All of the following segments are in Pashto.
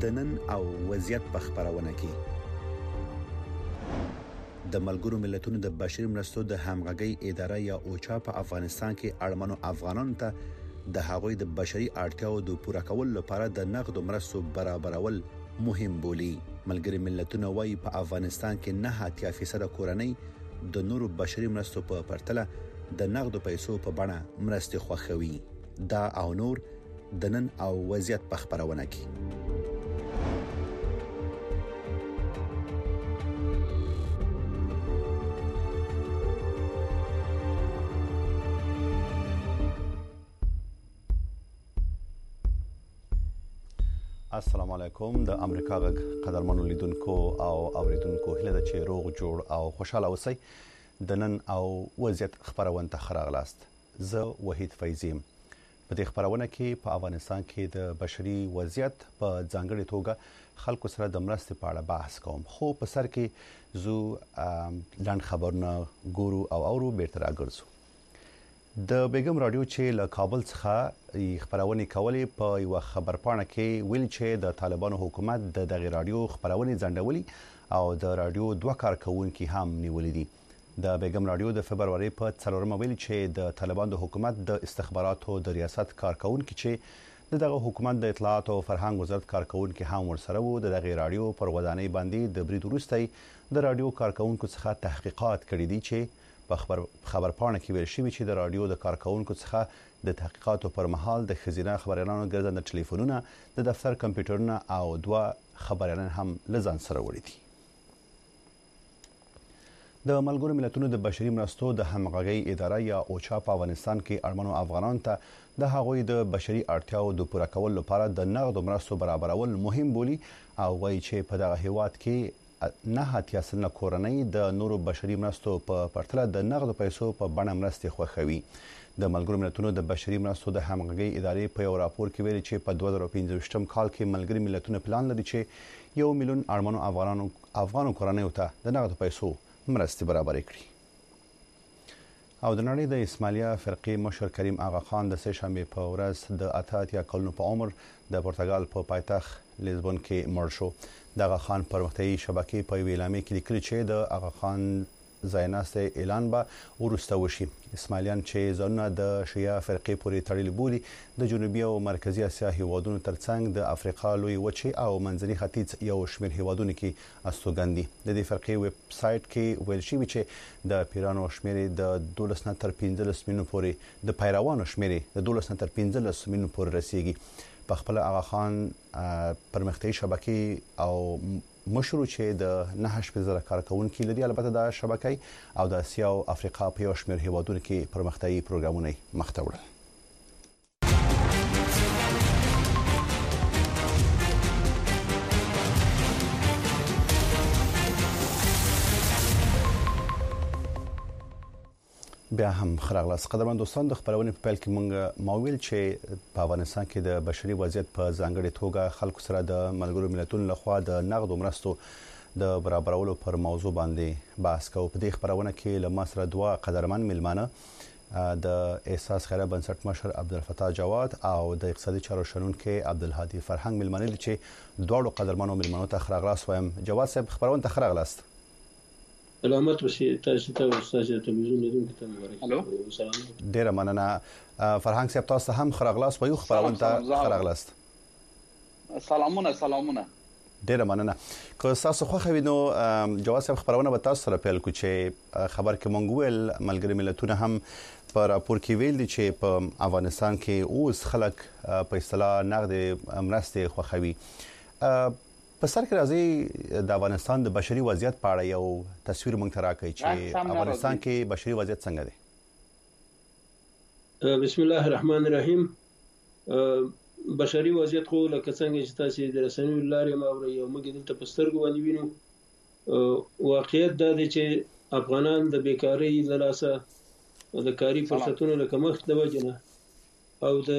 د نن او وضعیت په خبرونه کې د ملګرو ملتونو د بشري مرستو د همغږي اداره یا اوچا په افغانستان کې اړمنو افغانانو ته د هغوی د بشري اړتیاو د پوره کولو لپاره د نقد مرستو برابرول مهم بولي. ملګري ملتونه وايي په افغانستان کې 9% کورنۍ د نورو بشري مرستو په پرتله د نقد پیسو په بڼه مرستې خوښوي. دا او نور د نن او وضعیت په خبرونه کې. السلام علیکم. د امریکا غږ قدرمنو لیدونکو او اوریدونکو هیله ده چې روغ جوړ او خوشاله اوسئ. د نن او وضعیت خبرونه ته خراغلاست. زه وحید فیضیم. په دې خبرونه کې په افغانستان کې د بشري وضعیت په ځانګړي توګه خلکو سره د مرستې په اړه بحث کوم. خو په سر کې زو لاند خبرونه ګورو او اورو بیرته راګرځو. د بیګم رادیو چې له کابل څخه خبرونه کولې په یو خبرپاڼه کې ویل چې د طالبانو حکومت د دغه رادیو خبرونه ځنډولې او د رادیو دوه کارکونکو هم نیولې دي. د بیګم رادیو د فبرवरी په 4 ویل چې د طالبانو د حکومت د استخباراتو د ریاست کارکونکو چې دغه حکومت د اطلاعات او فرهنګ وزارت کارکونکو هم ورسره وو دغه رادیو پر ودانۍ باندې د برید وروسته د رادیو کارکونکو څخه تحقیقات کړي دي چې په خبرپاڼه کې ویل شوی چې د رادیو د کارکونکو څخه د تحقیقاتو پر مهال د خزینه خبريالانو ګرځنده ټلیفونونه د دفتر کمپیوټرونه او دوه خبريالان هم لزان سره وړي دي. د ملګرو ملتونو د بشري مرستو د همغږي اداره یا اوچا په افغانستان کې اړمنو افغانانو ته د هغوی د بشري اړتیاو د پوره کولو لپاره د نقد مرستو برابرول مهم بولي او وایي چې په دغه هیواد کې 9% کورنۍ د نورو بشري مرستو په پرتله د نقد پیسو په بڼه مرستې خوښوي. د ملګرو ملتونو د بشري مرستو د همغږي ادارې په یو راپور کې ویلي چې په 2015 کال کې ملګري ملتونه پلان لري چې 1 میلیون اړمنو افغانو کورنۍ ته د نقد پیسو مرستې برابر کړي. او د نړۍ د اسماعیلیه فرقې مشر کریم آغا خان د سه شنبه په ورځ د 88 کلونو په عمر د پرتګال په پایتخت لیزبون کې مړ شو. د آغا خان پرمختیایي شبکې په ویلامې کې لیکلي چې د آغا خان ځایناسته اعلان به ورسته وشي. اسماعیلیان چې ځانونه د شیعه فرقې پورې تړلي بولي د جنوبي او مرکزی اسیا هیوادونو ترڅنګ د افریقا لوی وچې او منځني ختیځ یو شمېر هیوادونو کې استوګندي. د دې فرقې ویب سټ کې ویل شوی چې د پیرانو شمېر د 12 نه تر 15 میلیون پورې د پیروانو شمېر د 12 نه تر 15 میلیون پورې رسیدي. په خپل آغا خان پرمختیایي شبکې او مشروع چې د 9,000 کارکونکو لري البته د شبکې او د اسیا او افریقا په یو شمېر هیوادونو کې پرمختیایي پروګرامونه مخته وړل. بیا هم خراغلاس قدرمن دوستان د خبرونه په پیل کې مونږ ماویل چې په افغانستان کې د بشري وضعیت په ځانګړي توګه خلکو سره د ملګرو ملتونو لخوا د نقد مرستو د برابرولو پر موضوع باندې بحث کوو. په دې خبرونه کې له ما سره دوه قدرمن ملمانه د احساس خیره بنسټ مشر عبدالفتاح جواد او د اقتصادي چارو شنونکو عبدالهادي فرهنګ ملمانه چې دواړو قدرمنو ملمانو ته خراغلاس وایم. جواد صاحب خبرونه ته خراغلاست. سلامت اوسئ. تاسو ته استاد تلویزیون لیدونکو ته مبارک. سلام. ډیره مننه. فرهنګ صاحب تاسو هم خراغلاس وایو خبرونه ته خراغلاست. سلامونه. ډیره مننه. که تاسو خو خوینو جواد صاحب خبرونه به تاسو سره پیل کو چې خبر کې مونږ ویل ملګری ملتونه هم په راپور کې ویل دي چې په افغانستان کې اوس خلک په اصطلاح نقد مرستې خوښوي. په سر کې راځي د افغانستان د بشري وضعیت په اړه یو تصویر مونږ ته راکړي چې افغانستان کې بشري وضعیت څنګه دی. بسم الله الرحمن الرحیم. بشري وضعیت خو لکه څنګه چې تاسو د رسنیو لارې ماوري یو موږ دلته په سترګو باندې وینو. واقعیت دا دی چې افغانان د بیکاری له لاسه د کاری فرصتونو له کمښت د وجنه او د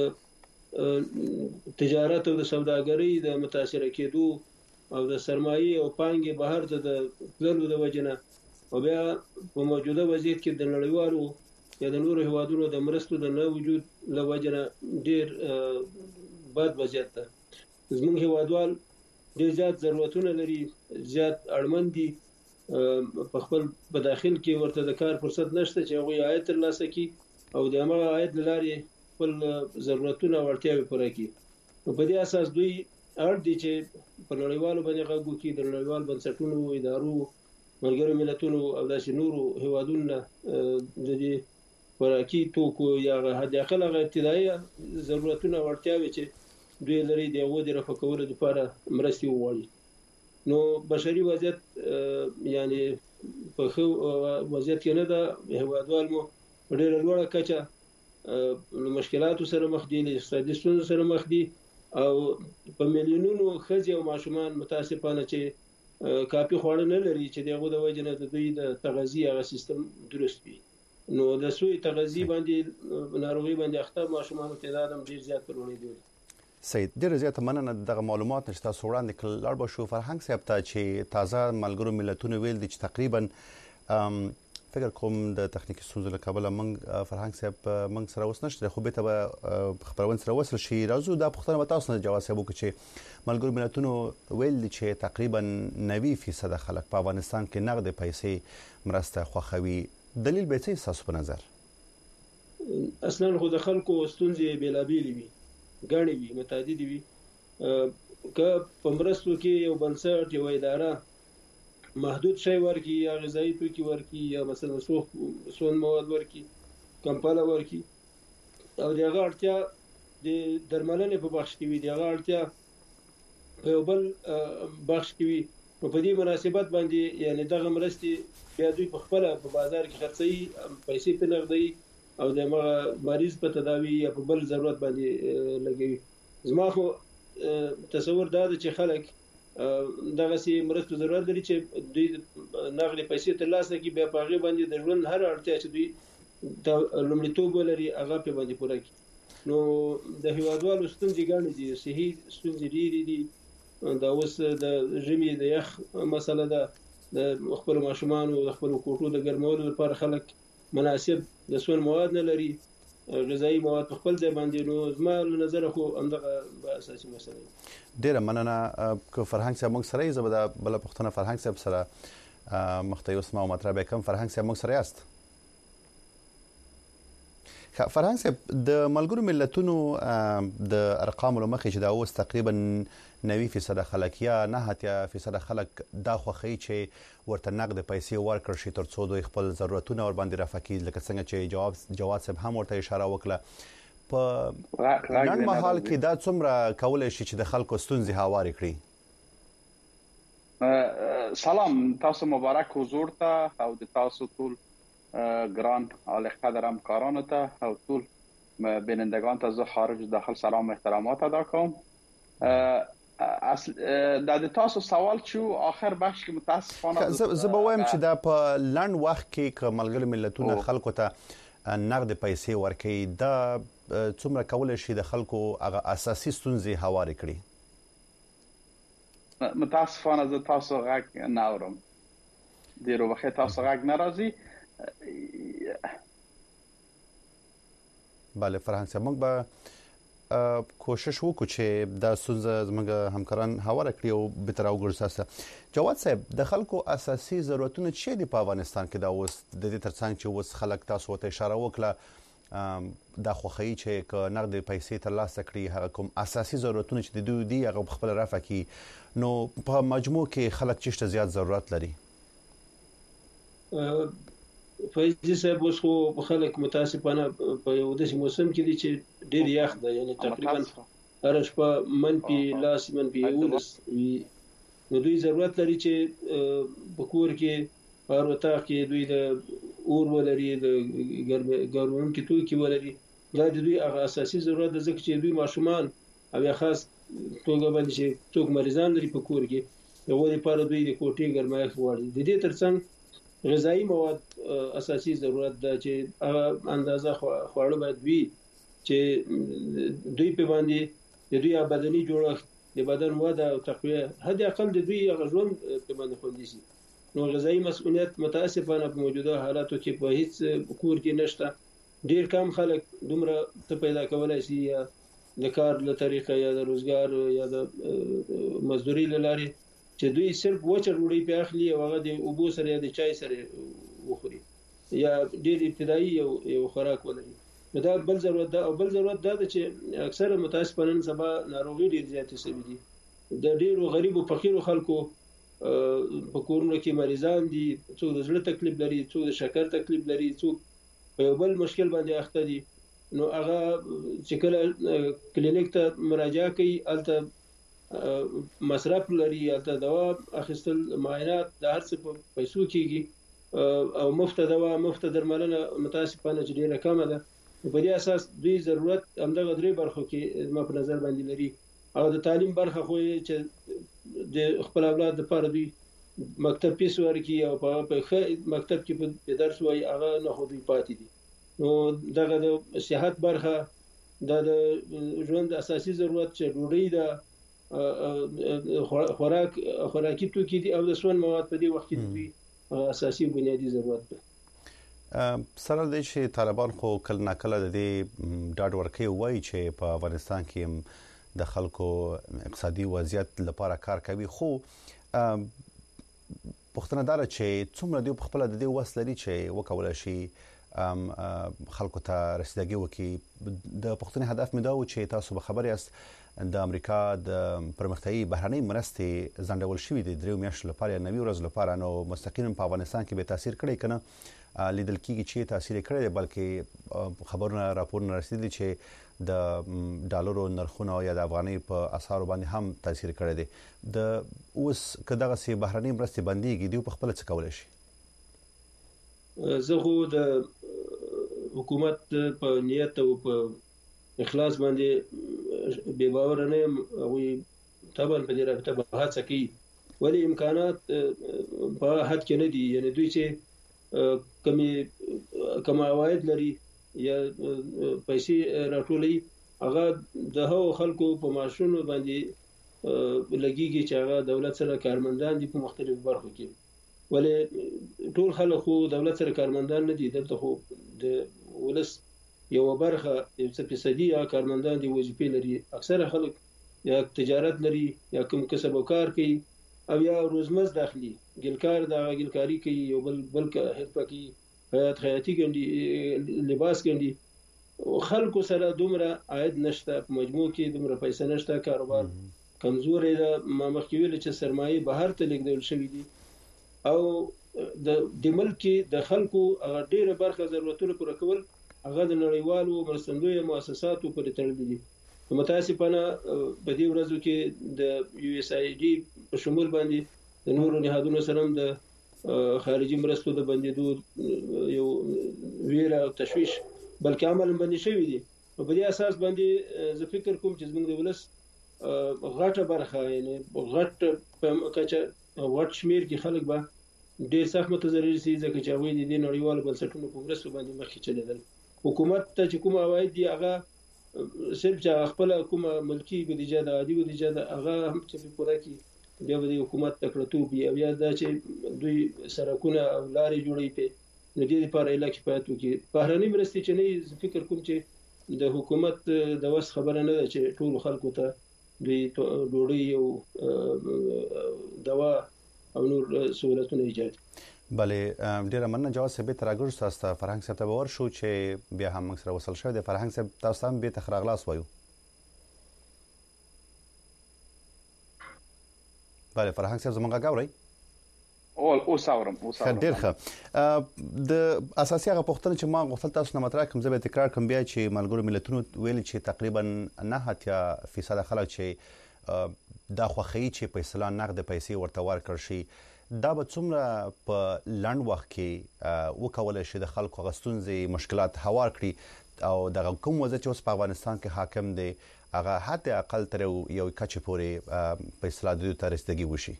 تجارت او د سوداګرۍ د متاثر کېدو او د سرمایي او پانګې بهر ته د تللو د وجنه او بیا په موجوده وضعیت کې د نړیوالو یا د نورو هیوادونو د مرستو د نه وجود له وجنه ډیر بد وضعیت ده. زموږ هیوادوال ډېر زیات ضرورتونه لري، زیات اړمن دي، په خپل په داخل کې ورته د کار فرصت نشته چې هغوی عاید ترلاسه کړي او د هماغه عاید له لارې خپل ضرورتونه او اړتیاوې پوره کړي. نو په دې اساس دوی اړ دي چې په نړیوالو باندې غږ وکړي، د نړیوال بنسټونو، ادارو، ملګرو ملتونو او داسې نورو هیوادونو د دې خوراکي توکو یا حد اقل هغه ابتدایي ضرورتونه او اړتیاوې چې دوی لري د هغو د رفع کولو لپاره مرستې وغواړي. نو بشري وضعیت یعنی په ښه وضعیت کې نه ده، هیوادوال مو په ډېره لوړه کچه له مشکلاتو سره مخ دي، له اقتصادي ستونزو سره مخ دي او په میلیونونو ښځې او ماشومان متاسفانه چې کافي خواړه نه لري چې د هغو د وجې نه د دوی د تغذیې هغه سیستم درست وي. نو د سوء تغذیې باندې ناروغي باندې اخته ماشومانو تعداد هم ډېر زیات پر لوړېدو دی. سید ډېر زیات مننه دغه معلومات چې تاسو وړاندې کړل. لاړ به شو فرهنګ صاحب ته چې تازه ملګرو ملتونو ویل دي چې تقریبا فکر کوم د تخنیکی ستونزو له کبله موږ فرهنګ صاحب موږ سره اوس نشته، خو به ته خبرونه سره وصل شي. راځو دا پوښتنه به تاسو نه جواب صاحب وکړي چې ملګرو ملتونو ویل دي چې تقریبا 90% خلک په افغانستان کې نقد پیسې مرسته خوښوي. دلیل به څه تاسو په نظر؟ اصلا خو د خلکو ستونزې بیلابېلې وي، ګڼې وي، متعددې وي. که په مرستو کې یو بنسټ، یو اداره محدود شی ورکړي یا غذایي توکي ورکړي یا مثلا سون مواد ورکړي، کمپله ورکړي او د هغه اړتیا د درملنې په بخش کې وي، د هغه اړتیا په یو بل بخش کې وي، نو په دې مناسبت باندې یعنی دغه مرستې بیا دوی په خپله په بازار کې خرڅوي، پیسې پرې نغدوي او د هغه مریض په تداوي یا په بل ضرورت باندې لګوي. زما خو تصور دا ده چې خلک دغسې مرستو ضرورت لري چې دوی نغدې پیسې ترلاسه کړي، بیا په هغې باندې د ژوند هر اړتیا چې دوی لومړیتوب ولري هغه پرې باندې پوره کړي. نو د هیوادوالو ستونزې ګڼې دي، صحي ستونزې ډېرې دي. دا اوس د ژمي د یخ مسله ده، د خپلو ماشومانو د خپلو کوټو د ګرمولو لپاره خلک مناسب د سون مواد نه لري، غذایی مواد په خپل ځای باندې. نو زما له نظره خو همدغه اساسي مسله ده. ډېره مننه. که فرهنګ صاحب موږ سره یې، زه به دا بله پوښتنه فرهنګ صاحب سره مخته یوسم او مطرح به کوم. فرهنګ صاحب موږ سره یاست؟ فرهنګ صاحب د ملګرو ملتونو د ارقامو له مخې چې دا اوس تقریبا 90% خلک یا 9% خلک دا خوښوي چې ورته نقد پیسې ورکړل شي تر څو دوی خپل ضرورتونه ور باندې رفع کړي، لکه څنګه چې جواد صاحب هم ورته اشاره وکړه. په نن مهال کې دا څومره کولی شي چې د خلکو ستونزې هوارې کړي؟ سلام، تاسو مبارک حضور ته او د تاسو ټول ګران عالی قدر همکارانو ته او ټول بینندگان ته زه خارج داخل سلام و احترامات ادا کوم. د تاسو سوال چې آخر بخش کې متاسفانه زه به وایم چې دا په لنډ وخت کې که ملګرو ملتونو خلکو ته نقد پیسې ورکوي، دا څومره کولی شي د خلکو هغه اساسي ستونزې هوارې کړي؟ متاسفانه زه تاسو غږ نه اورم، ډېرو وخت تاسو غږ نه راځي. بله فرهنګ صاحب، موږ به کوشش وکړو چې دا ستونزه زموږ همکاران هواره کړي او بهتر وګرځي. جواد صاحب، د خلکو اساسي ضرورتونه څه دي په افغانستان کې دا اوس د دې ترڅنګ چې اوس خلک تاسو ته اشاره وکړه دا خوښوي چې که نقد پیسې ترلاسه کړي هغه کوم اساسي ضرورتونه چې د دوی دي هغه په خپل رفع کړي، نو په مجموع کې خلک چېرته زیات ضرورت لري؟ فیضي صاحب، اوس خو خلک متاسفانه په یو داسې موسم کې دي چې ډېر یخ ده، یعنی تقریبا هره شپه -10 -11 وي. نو دوی ضرورت لري چې په کور کې په هر اتاق کې دوی د اور ولري، د ګرمونکي توکي ولري. دا د دوی هغه اساسي ضرورت ده، ځکه چې دوی ماشومان او یا خاص توګه باندې چې څوک مریضان لري په کور کې، د هغو لپاره دوی د کوټې ګرمایښت غواړي. د دې ترڅنګ غذایی مواد اساسي ضرورت ده چې هغه اندازه خواړه باید وي چې دوی په باندې د دوی بدني جوړښت، د بدن وده او تقویه حد اقل د دوی ژوند په باندې خوندي شي. نو غذایی مسؤلیت متاسفانه په موجوده حالاتو کې په هیڅ کور کې نشته. ډیر کم خلک دومره ته پیدا کولای شي یا د کار له طریقه یا د روزګار یا د مزدوري لاري چې دوی صرف وچه ډوډۍ په اخلي او هغه د اوبو سره یا د چای سره وخوري یا ډېر ابتدایي یو خوراک ولري. دا بل ضرورت ده. او بل ضرورت ده چې اکثره متاسفانه نن سبا ناروغي ډېر زیاتې شوې دي. د ډېرو غریبو فقیرو خلکو په کورونو کې مریضان دي، څوک د زړه تکلیف لري، څوک د شکر تکلیف لري، څوک په یو بل مشکل باندې اخته دي. نو هغه چې کله کلینیک ته مراجعه کوي البته مصرف لري، البته دوا اخیستل، معاینات د هر څه په پیسو کېږي او مفت دوا مفت درملنه متاسفانه چې ډیره کمه ده. په دې اساس دوی ضرورت همدغه درې برخو کې ما په نظر باندې لري. او د تعلیم برخه خو چې د خپل اولاد لپاره دوی مکتب فیس ورکړي او په مکتب کې په درس وایي هغه نه خو دوی پاتې دي. نو دغه د صحت برخه د ژوند اساسي ضرورت چې ډوډۍ د خوراکي توکي دي او د سون مواد په دې وخت کې دوی اساسي بنیادی ضرورت ده. سره د چې طالبان خو کله ناکله د دې ډاډ ورکوي وایي چې په افغانستان کې د خلکو اقتصادي وضعیت لپاره کار کوي، خو پښتنه دار چې څومره دی په خپل د دې وسلري چې وکول شي خلکو ته رسیدګي وکي. د پښتني هدف مې دا و چې تاسو به خبر یاست د امریکا د پرمختیايي بهرنۍ مرستې ځنډول شوې دي 3 میاشتې لپاره، 90 ورځې لپاره. نو مستقیم په افغانستان کې به تاثیر کړی کنه لیدل کېږي چې تاثیر کړی، بلکې خبرونه راپورونه رسیدلي چې د ډالرو نرخونه یا د افغاني په اسعارو باندې هم تاثیر کړی دی. د اوس کداغه سي بهرنۍ مرستې بنديږي دی په خپل څه کول شي؟ زه خو د حکومت په نیت او په اخلاص باندې بے باور نه یم. هغوی طبعا په دې رابطه به هڅه کوي، ولی امکانات په حد کې نه دي. یعنی دوی چې کم عواید لري یا پیسې راټولوي هغه د هغو خلکو په معاشونو باندې لګیږي چې هغه دولت سره کارمندان دي په مختلفو برخو کې. ولې ټول خلک خو دولت سره کارمندان نه دي، دلته خو د ولس یو برخه یو څه فیصدي یا کارمندان دي وظیفې لري. اکثره خلک یا تجارت لري یا کوم کسب او کار کوي او یا روزمز داخلي ګلکار د ګلکاری کوي، یو بل حرفه کوي، خیاطي ګنډي، لباس ګنډي. خلکو سره دومره عاید نشته، په مجموع کې دومره پیسې نشته، کاروبار کمزورې ده. ما مخکې ویل چې سرمایه بهر ته لیږدول شوې دي او د ملک د خلکو هغه ډیره برخه ضرورتونه پوره کول هغه د نړیوالو مرستندویه مؤسساتو پورې تړلي دي. متاسفانه په دې ورځو کې د یو اس ای ډي په شمول باندې د نورو نهادونو سره د خارجي مرستو د بندیدو یو ویره او تشویش بلکې عمل باندې شوی دي. په دې اساس باندې زه فکر کوم چې زموږ د ولس غټه برخه یعنی غټ په کچه غټ شمیر کې خلک به ډیر سخت متضرر شي، ځکه چې هغوی د نړیوالو بنسټونو په مرستو باندې مخکې چلیدل. حکومت ته چې کوم عواید دي هغه صرف چې خپل کومه ملکی بودیجه د عادي بودیجه د هغه هم چې پوره کی بیا د حکومت تکړتوب یا بیا دا چې دوی سرکونه او لارې جوړوي په دې لپاره علاقې پاتو کې بهرنۍ مرستې چې نه فکر کوم چې د حکومت د وس خبره نه ده چې ټول خلکو ته دوی ډوډۍ او دوا او نور سہولتونه ایجاد. بله ډیره مننه جواز صاحب تر راګور تاسو ته فرهنګ صاحب ته باور شو چې بیا هم موږ سره وصل شوی دی. فرهنګ صاحب تاسو هم به تخراغلاس وایو. بله فرهنګ صاحب زمونږ غاوري او ساورم ډیر ښه. د اساسي هغه پوښتنه چې ما غوښتل تاسو نه مطرح کوم زه به تکرار کوم بیا چې ملګرو ملتونو ویل چې تقریبا 9% خلک چې دا خوخی چې په اصطلاح نقد پیسې ورته ورکړ شي دا به څومره په لنډ وخت کې وکول شي د خلکو غستونځي مشکلات هوار کړي او د کوم وضع چې اوس په افغانستان کې حاکم دی هغه حتی اقل تر یو کچې پورې په اصطلاح د ترستګي وشي.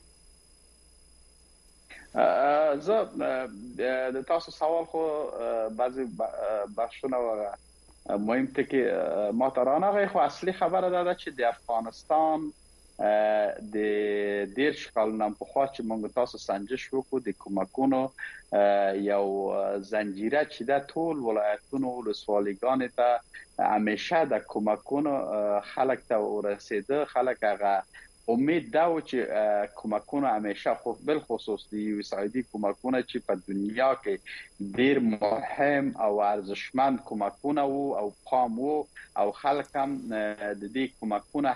زه د تاسو سوال خو بعضی بحثونه مهم ته کې ما ترانه خو اصلي خبره ده چې د افغانستان د ډیر شکل نام په خوا چې موږ تاسو سنجش وکړو د کومکونو یو زنجیره چې د ټول ولایتونو ولسوالیګان ته همیشه د کومکونو خلک ته ورسېده. خلک هغه امید دا و چې کومکونه همیشه خو بل خصوص دی USAID کومکونه چې په دنیا کې ډیر مهم او ارزشمند کومکونه او پام او خلک هم د دې کومکونه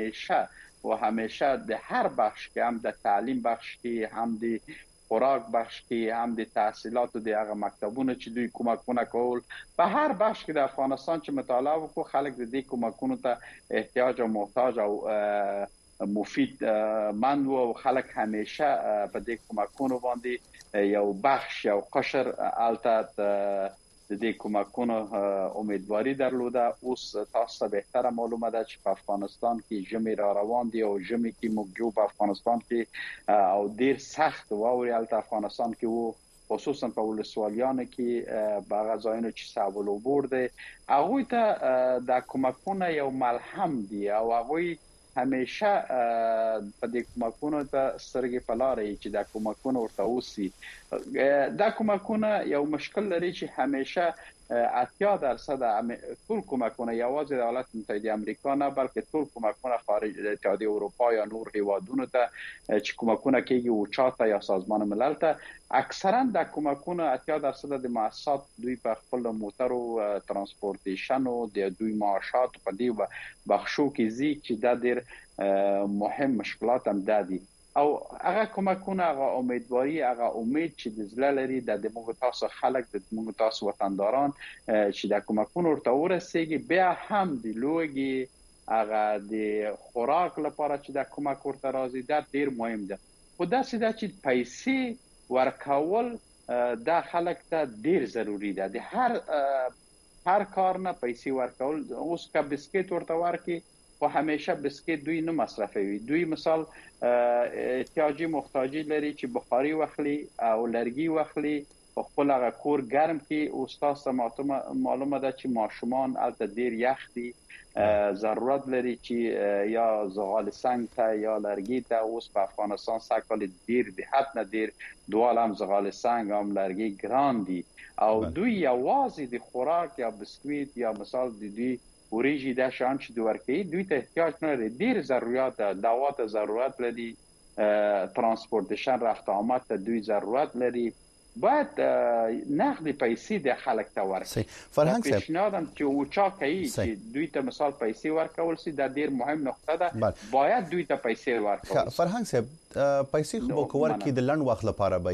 همیشه د هر بخش کې هم د تعلیم بخش کې هم د خوراک بخش کې هم د تحصیلاتو د هغه مکتبونو چې دوی کومکونه کول په هر بخش کې د افغانستان چې مطالعه وکړو خلک د دې کومکونو ته احتیاج او محتاج او مفید مند او خلک همیشه په دې کومکونو باندې یو بخش یو قشر الته د دې کومکونو امیدواری درلوده. اوس تاسو بهتره معلومه ده چې په افغانستان کې ژمی را روان دی او ژمی کې موږ په افغانستان کې او ډیر سخت واوري الته افغانستان کې وو خصوصا په ولسوالیانو کې باغ ځایونو چې سابلو برده هغه ته د کومکونو یو ملهم دی او هغه همیشه په دې کومکونو ته سترګې په لارې چې د کومکونو ورته اوسي. دا کومکونه یو مشکل لري چې همیشه 80% ټول کومکونه یوازې د ایالات متحده امریکا نه بلکې ټول کومکونه خارج د اتحادیه اروپا یا نور هیوادونو ته چې کومکونه کېږي او چاته یا سازمان ملل ته اکثرا د کومکونه 80% د مؤسسات دوی په خپل موټرو ترانسپورتیشن او د دوی معاشات په دې بخشو کې زی چې د ډېر مهم مشکلات هم دادي او هغه کومکونه هغه امیدواری هغه امید چې د زړه لري د موږ تاسو خلک د موږ تاسو وطنداران چې د کومکونو ورته ورسېږي بیا هم د لوګي هغه د خوراک لپاره چې د کومک ورته راځي دا ډیر مهم ده. خو دا چې د پیسې ورکول دا خلک ته ډیر ضروری ده. د هر کار نه پیسې ورکول اوس کا بسکټ ورته ورکي خو همیشه بسکټ دوی نه مصرفوي. دوی مثال احتیاجي محتاجي لري چې بخاري واخلي او لرګي واخلي په خپل هغه کور ګرم کې او تاسو معلومه ده چې ماشومان الته ډیر یخ دي ضرورت لري چې یا زغال سنگ ته یا لرګي ته. اوس په افغانستان ساکل ډیر به حد نه ډیر دوال هم زغال سنگ هم لرګي ګران دي او دوی یوازې د خوراک یا بسکویت یا مثال د دوی وريجي دا شان چې د ورکی دوی ته احتیاج نه لري. ډیر ضرورت دعوات ضرورت لري ترانسپورتیشن رفت آمد ته دوی ضرورت لري. باید نقد پیسې د خلک ته ورکړي. فرهنګ صاحب پیشنهادم چې اوچا کوي چې دوی ته مثال پیسې ورکول سي دا ډیر مهم نقطه ده. باید دوی ته پیسې ورکول. فرهنګ صاحب پیسې خو کور کې د لند وخت لپاره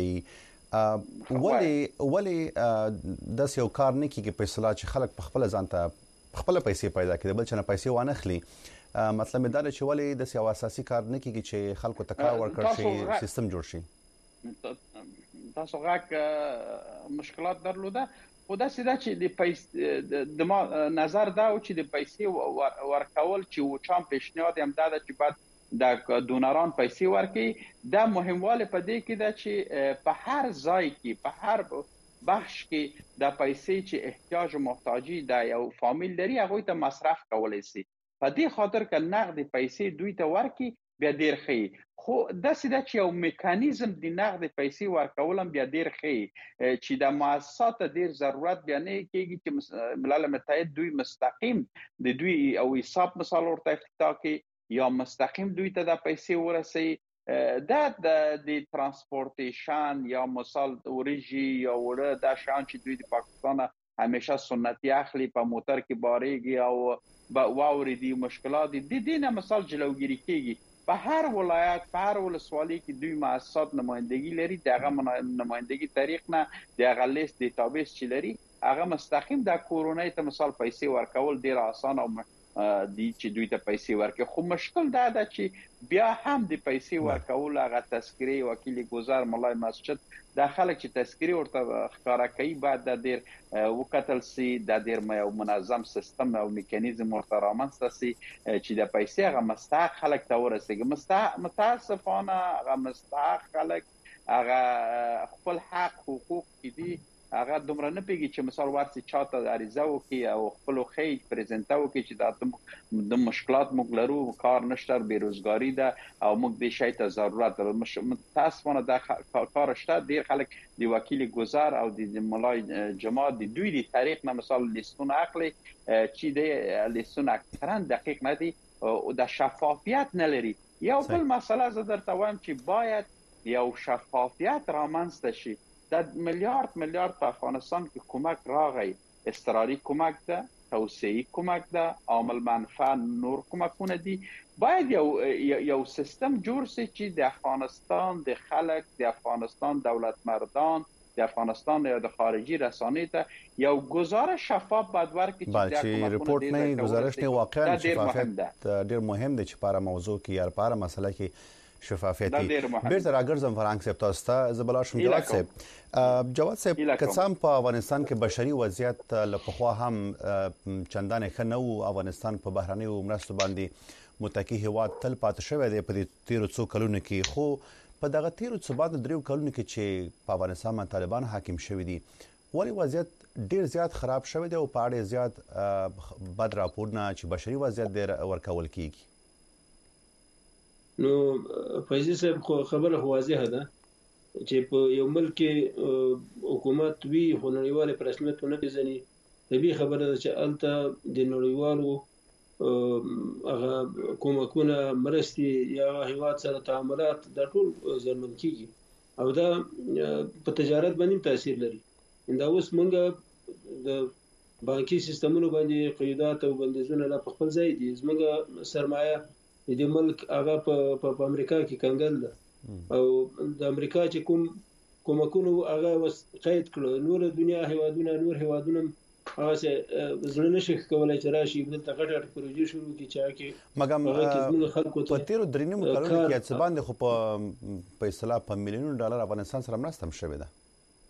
به ولی د یو کار نه کیږي په اصطلاح چې خلک په خپل ځان ته خپل پیسې پیدا کړي بل چې نه پیسې وانه خلی. مطلب دا چې ولی د سیاسي اساسي کار نه کیږي چې خلکو ته کار ورکړي شي سیستم جوړ شي. تاسو غاک مشکلات درلوده خو دا سیده چې د پیسې د نظر دا او چې د پیسې ورکول چې و چام پیشنهاد هم دا چې بعد د دونران پیسې ورکړي دا مهمواله په دې کې دا چې په هر ځای کې په هر بخش کې د پیسې چې احتیاج او محتاجي د یو فامیل لري هغه ته مصرف کولای شي. په دې خاطر ک نقد پیسې دوی ته ورکي بیا ډیر ښه. خو د سیده چې یو میکانیزم د نقد پیسې ورکولم بیا ډیر ښه چې د مؤسسات ډیر ضرورت بیا نه کېږي چې ملل متحد دوی مستقیم د دوی او حساب مثال ورته افتتاح کوي یا مستقیم دوی ته د پیسې ورسي. دا د ترانسپورتیشن یا مثال اوریجی یا وړه دا شان چې دوی د پاکستان همیشه سنتي اخلي په موټر کې باريږي او واوري دي مشکلات دي دینه مثال جلوګیری کیږي. په هر ولایت په هر ولسوالۍ کې دوی مؤسسات نمائندګي لري. دغه نمائندګي طریق نه دغه لیست ډیټابیس چې لري هغه مستقیم د کورونای ته مثال پیسې ورکول ډیر آسان او دي چې دوی ته پیسې ورکړي. خو مشکل دا ده چې بیا هم د پیسې ورکول هغه تذکری وکیل گذر ملای مسجد د خلک چې تذکری ورته ښکارا کوي بعد د ډیر وکتل سي د ډیر منظم سیستم او میکانیزم ورته رامنځته سي چې د پیسې هغه مستحق خلک ته ورسیږي. متاسفانه هغه مستحق خلک هغه خپل حق حقوق دي هغه دومره نه پیږي چې مثال ورسي چاته عریضه وکي او خپل خې پریزنټ وکي چې د مشکلات موږ لرو، کار نشته، بیروزګاری ده او موږ د شي ته ضرورت لرو. متاسفانه د کار شته. ډیر خلک د وکیل گذار او د ملای جماعت د دوی د تاریخ نه مثال لیستونه اخلي چې د لیستونه اکثرا دقیق نه دي او د شفافیت نه لري. یو بل مسله زه درته وایم چې باید یو شفافیت رامنځته شي. د میلیارد په افغانستان کې کومک راغی، اضطراري کومک ده، توسعه‌ای کومک ده، عامل منفعه نور کومکونه دي. باید یو سیستم جوړ شي چې د افغانستان د خلک، د افغانستان دولت مردان، د افغانستان یا د خارجي رسانې ته یو گزارش شفاف باید ورکړي چې ریپورت نه گزارش نه واقعا شفافیت ډیر مهم دی چې په موضوع کې یا په مسله کې شفافیت بیرته راګرځم فرانک صاحب تاسو ته زبلار شم. جواد صاحب کسان په افغانستان کې بشري وضعیت لپاره هم چندان ښه نه وو. افغانستان په بهرنیو مرستو باندې متکی هواد تل پاتې شوی دی په تیرو څو کلونو کې. خو په دغه تیرو څو بعد دریو کلونو کې چې په افغانستان باندې طالبان حاکم شوی دي، ولی وضعیت ډیر زیات خراب شوی دی او په اړه زیات بد راپورونه چې بشري وضعیت ډیر ورکول کیږي. نو فیضی صاحب خو خبره واضحه ده چې په یو ملک کې حکومت وی خو نړیواله په رسمیت نه پیژني. طبیعي خبره ده چې الته د نړیوالو هغه کومکونه مرستې یا هیواد سره تعاملات د ټول ځمن کیږي او دا په تجارت باندې تاثیر لري. دا اوس مونږ د بانکي سیستمونو باندې قیودات او بندیزونه لا په خپل ځای دي. زموږ سرمایه د ملک هغه په امریکا کې کنګل ده او د امریکا چې کومکونو هغه وس قید کړو. نور دنیا هیوادونه هغه څه زړه نشي کولای چې راشي دلته غټ پروژې شروع کړي چې مګم په تیرو درینو کلونو کې څه باندې خو په اصطلاح په میلیونونو ډالر افغانستان سره مرسته هم شوې ده.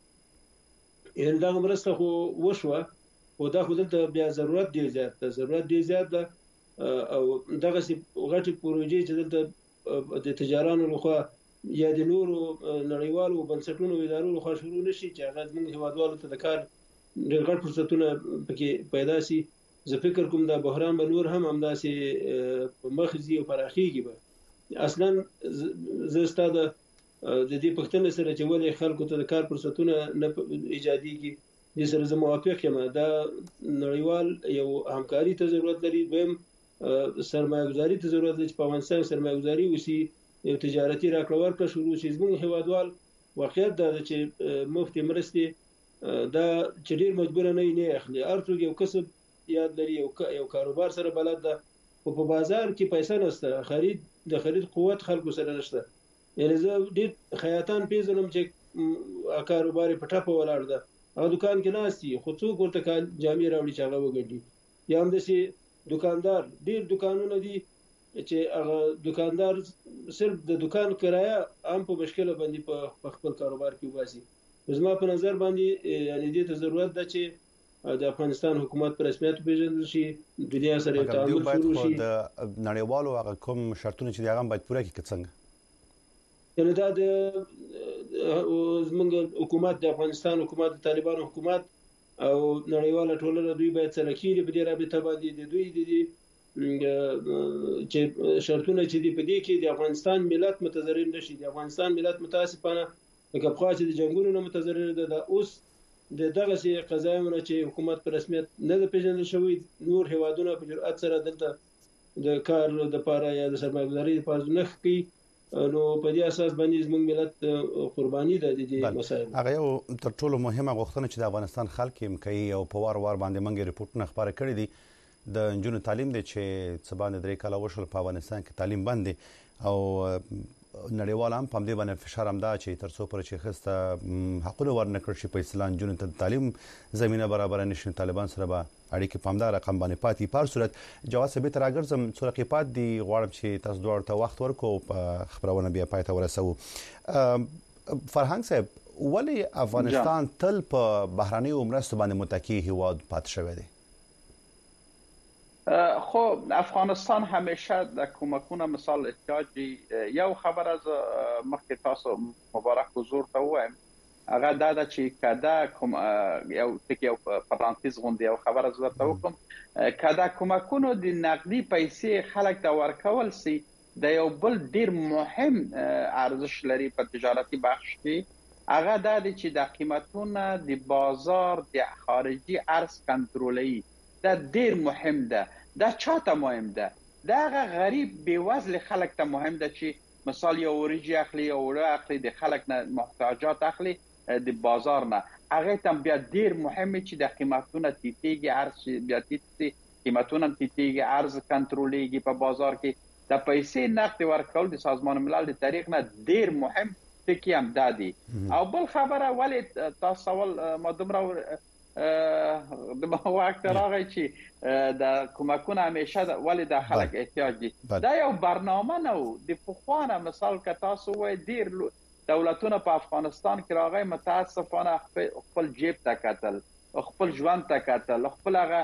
یعنې دا مرسته خو وشوه او دا خو دلته بیا ضرورت دی زیات ده او دغه سي غټي پروژې چې دلته د تجارانو لخوا یا د نورو نړیوالو بنسټونو ادارو لخوا شروع نشي چې هغه موږ هیوادوالو ته د کار ډېر غټ فرصتونه پکې پیدا شي. زه فکر کوم دا بحران به نور هم همداسې په مخزي او پراخيږي. به اصلا زه ستاسو د دې پښتنه سره چې ولې خلکو ته د کار فرصتونه نه ایجاديږي د سره زه موافق یم. دا نړیوال یو همکاري ته ضرورت لري. دویم سرمایه‌گذاري ته ضرورت لري چې په افغانستان سرمایه‌گذاري وسی یو تجارتي راکړه ورکړه شروع شي. زموږ هیوادوال واقعیت دا چې مفتي مرستې دا چې ډیر مجبور نه اخلي. ارڅوګ یو کسب یاد لري یو کاروبار سره بلد ده او په بازار کې پیسې نشته، د خرید قوت خلکو سره نشته. یعنی زه ډیر خیاطان پیژنم چې کاروبار په ټاپه ولاړ ده، هغه دکان کې ناشتي خو څوک ورته جامې راوړي چې هغه وګړي. یا هم د دکاندار ډیر دکانونه دي چې هغه دکاندار صرف د دکان کرایه هم په مشکله باندې په خپل کاروبار کې وباسي. زما په نظر باندې یعنی دې ته ضرورت ده چې د افغانستان حکومت په رسمیت پیژندل شي، دنیا سره تعامل شروع شي. د نړیوالو هغه کوم شرطونه چې هغه باید پوره کړي څنګه؟ یعنی دا د زمونږ حکومت د افغانستان حکومت د طالبانو حکومت او نړیواله ټولنه دوی باید سره کېږي په دې رابطه باندې د دوی چې شرطونه چې دی په دې کې د افغانستان ملت متضرر نشي. د افغانستان ملت متاسفانه لکه په خاصه د جنگونو نه متضرر ده. د اوس دغه سي قضاياونه چې حکومت په رسمیت نه پیژندل شوی، نور هیوادونه په جرأت سره دلته د کار د لپاره یا د سرمایه‌گذاري لپاره نه کوي. نو په دې اساس باندې زموږ ملت قرباني ده د دې مسایل. هغه یو تر ټولو مهمه غوښتنه چې د افغانستان خلک یې کوي او په وار باندې منګي ریپورتونه خبره کړې دي د انجونو تعلیم دی چې څه باندې 3 کاله وشول په افغانستان کې تعلیم باندې او نړیوال هم په دې باندې فشار هم دا چې تر څو پر چې خسته حقونه ورنکړ شي په اسلام انجونو ته تعلیم زمينه برابر نشي. طالبان سره به اړیکې پامدار رقم باندې پاتې. په صورت جواز به تر اگرزم څوک پات دی غواړم چې تاسو دوه ته وخت ورکو په خبرونه بیا پاتې ورسو. فرهنګ صاحب ولی افغانستان تل په بهراني مرستو باندې متکی هیواد پات شوی دی؟ خو افغانستان همیشه د کومکونه مثال احتیاجي. یو خبر از مخکې تاسو مبارک حضور ته وایم هغه دا چې کدا کوم یو پرانتز غونډه یو خبر از ورته وکم کدا کومکونو د نقدي پیسې خلک ته ورکول سي د یو بل ډیر مهم ارزش لري په تجارتي بخش کې هغه دا چې د قیمتونو د بازار د خارجي ارز کنټرولي دا ډیر مهم ده دا چاته مهم ده دا غریب بیوزل خلک ته مهم ده چې مثال یو وريجي اخلي او اخلي د خلک نه محتاجات اخلي د بازار نه هغه تم بیا ډیر مهمه چې د قیمتونو تیتیږي ارز بیا قیمتونو تیتیږي ارز کنټرولېږي په بازار کې د پیسې نقد ورکول د سازمان ملل د تاریخ نه ډیر مهم ټکی هم دادي او بل خبره ولی تاسو سوال ما دومره د وخت راغی چې د کومکونه همیشه ولی د خلک احتیاج دي دا یو برنامه نه د پخوانه مثال که تاسو وای ډیر دولتونه په افغانستان کې راغی متاسفانه خپل جیب ته کتل خپل ژوند ته کتل خپل هغه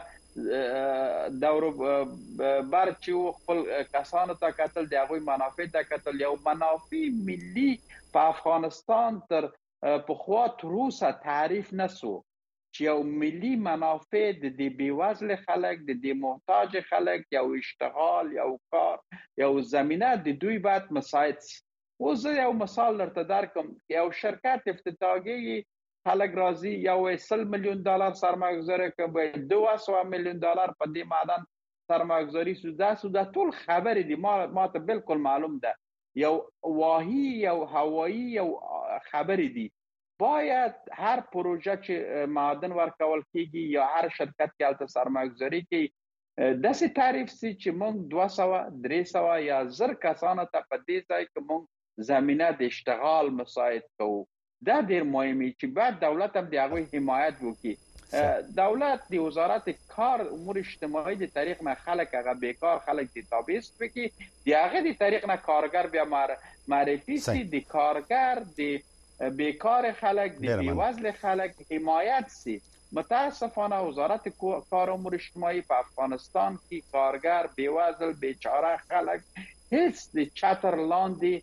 دورو برچو خپل کسانو ته کتل دغه منافع ته کتل یو منافع ملي په افغانستان تر پخوا تر اوسه تعریف نسو چې یو ملي منافع د بیوزل خلک د محتاج خلک یو اشتغال یو کار یو زمینه د دوی باید مساعد او زه یو مثال درته درکم یو شرکت افتتاحي خلک راځي یو 100 میلیون دلار سرمایه گذاری کوي 200 میلیون دلار په دې معدن سرمایه گذاری سودا ټول خبرې دي ما ته بالکل معلوم ده یو واهی یو هوایی یو خبرې دي باید هر پروژه چې معدن ورکول کیږي یا هر شرکت کې البته سرمایه گذاری کوي داسې تعریف سي چې موږ 200 300 یا 1000 کسانو ته په دې ځای کې موږ زمینه د اشتغال مساعد کوو دا ډیر مهمه چې بعد دولت هم دغه حمایت وکړي دولت د وزارت کار امور اجتماعي د تاریخ نه خلک هغه بیکار خلک د تابعیت وکړي دغه د تاریخ نه کارګر بیا معرفي سي د کارګر د بیکار خلک د بیوزل خلک حمایت سي متاسفانه وزارت کار امور اجتماعي په افغانستان کې کارګر بیوزل بیچاره خلک هیڅ د چتر لاندې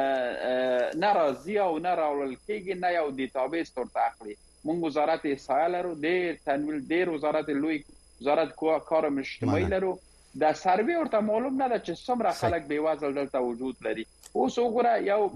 ناراضی او نه راول کېږي نه یو د تابعیت تر اخلي موږ وزارت احصایه لرو ډېر تنویل ډېر وزارت لوی وزارت کار اجتماعي لرو د سروي ورته معلوم نه ده چې څومره خلک بیوزل دلته وجود لري اوس وګوره یو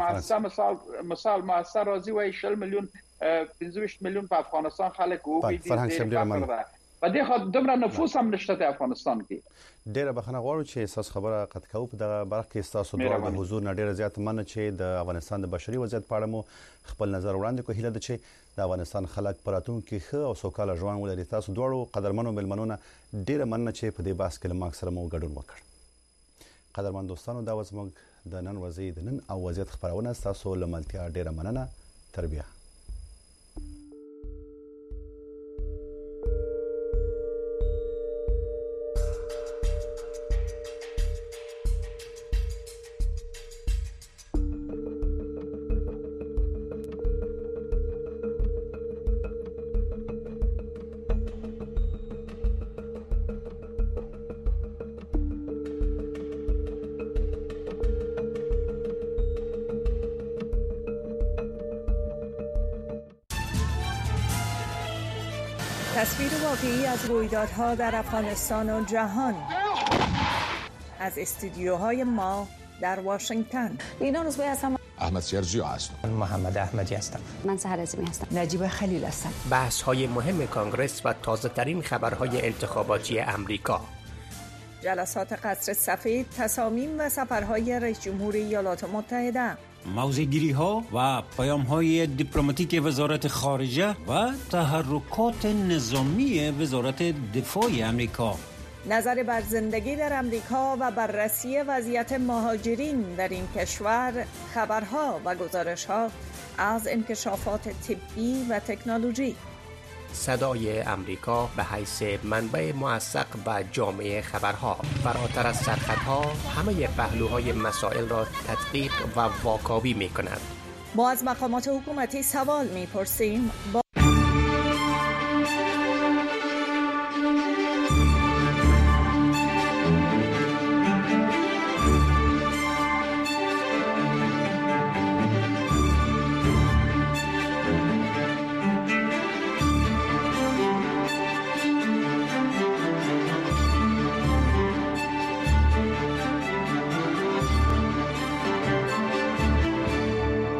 مثال مؤثر راځي وای 40 میلیون 15 میلیون په افغانستان خلک وګړي په دې خاطر دومره نفوس هم نشته په افغانستان کې ډیره بخنه غواړو چې اساس خبره قد کوو په دغه برخه کې تاسو د حضور نه ډیره زیات مننه چې د افغانستان د بشري وضعیت په اړه مو خپل نظر وړاندې کوي هیله ده چې د افغانستان خلک پراتون کې ښه او سوکاله ژوند ولري تاسو دوړو قدرمنو ملمنونه ډیره مننه چې په دې بحث کې لماک سره مو ګډون وکړ قدرمن دوستانو دا وزموږ د نن ورځې د نن او وضعیت خبرونه تاسو لملتیا ډیره مننه تربیه تصویر واقعی از رویدادها در افغانستان و جهان از استودیوهای ما در واشنگتن. اینا روزبه هستم. احمد سیرجی هستم. من محمد احمدی هستم. من سحر عظیمی هستم. نجیب خلیل هستم. بحث‌های مهم کانگرس و تازه‌ترین خبرهای انتخاباتی امریکا. جلسات قصر سفید، تصامیم و سفرهای رئیس جمهور ایالات متحده. موضع‌گیری‌ها و پیام‌های دیپلماتیک وزارت خارجه و تحرکات نظامی وزارت دفاع آمریکا. نظر بر زندگی در امریکا و بررسی وضعیت مهاجرین در این کشور، خبرها و گزارش‌ها از انکشافات طبی و تکنولوژی. صدای امریکا به حیث منبع موثق و جامع خبرها، فراتر از سرخطها همه پهلوهای مسائل را تدقیق و واکاوی می‌کند. ما از مقامات حکومتی سوال می‌پرسیم.